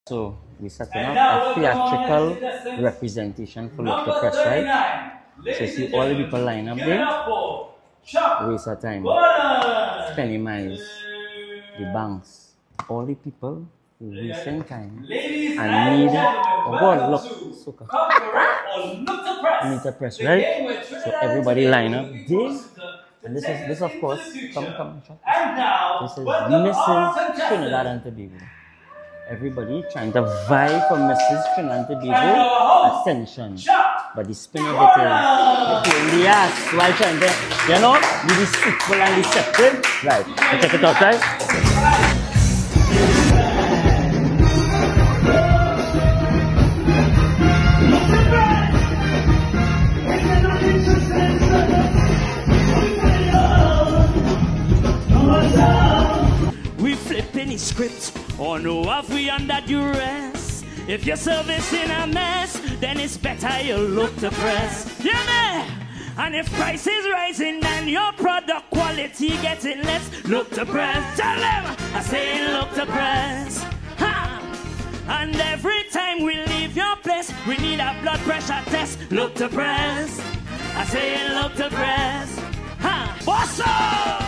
So we setting up a theatrical representation for Look to Press, right? So see all the people line up there, waste of time, spending miles, the banks, all the people wasting time and need, oh God, look, suka. Need to press, right? So everybody line up there. And this of course, come, shot. This is Mrs. Trinidad and Tobago. Everybody trying to vie for Mrs. Trinidad and Tobago ascension. But the spin of it in the ass while trying to, you know, be deceitful and deceptive. Right, check it out, right? We flipping the script, or no have we under duress. If your service in a mess, then it's better you look to press. Yeah, man. And if price is rising and your product quality getting less, look to press. Tell them, I say look to press. Ha! And every time we leave your place, we need a blood pressure test. Look to press. I say look to press. Ha! Boss up!